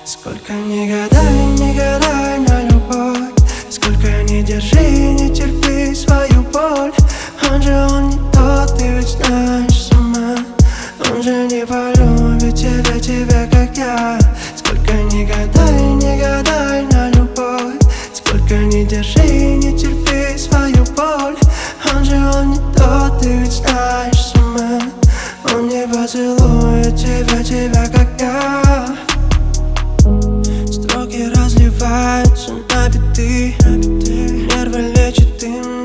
Сколько не гадай на любовь, сколько не держи, не терпи свою боль. Он не тот, ты ведь знаешь сама. Он же не полюбит тебя, как я. Сколько не гадай на любовь, сколько не держи, не терпи свою боль. Он не тот, ты ведь знаешь сама. Он не поцелует тебя, как я. Строки разливаются на биты, нервы лечит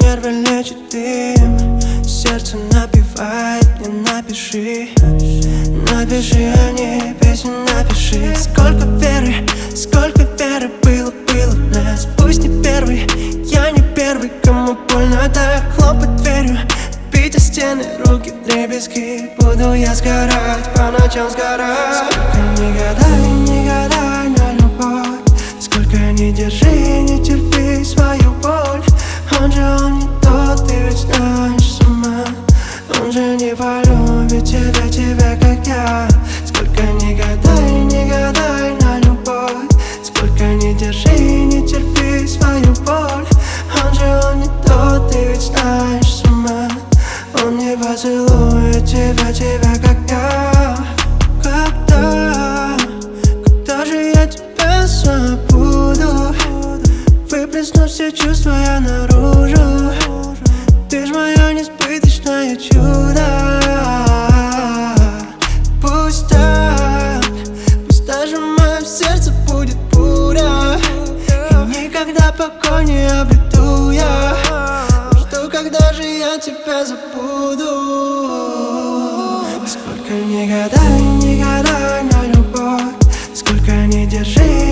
им. Сердце напевает, мне напиши, о ней песню напиши. Сколько веры было в нас. Пусть не первый, я не первый, кому больно так хлопать дверью, бить о стены, руки вдребезги. Буду я сгорать, по ночам сгорать. Сколько не гадай на любовь, сколько не держи, не терпи свою боль. Он не тот, ты ведь знаешь сама. Он же не полюбит тебя, как я. Сколько не гадай на любовь, сколько не держи, не терпи свою боль. Он не тот, ты ведь знаешь сама. Он не поцелует тебя, как я. Когда же я тебя забуду? Выплесну все чувства я наружу. Ты ж мое несбыточное чудо. Пусть так, пусть даже в моем сердце будет буря, и никогда покой не обрету я. Жду, когда же я тебя забуду. Сколько не гадай на любовь, сколько не держи,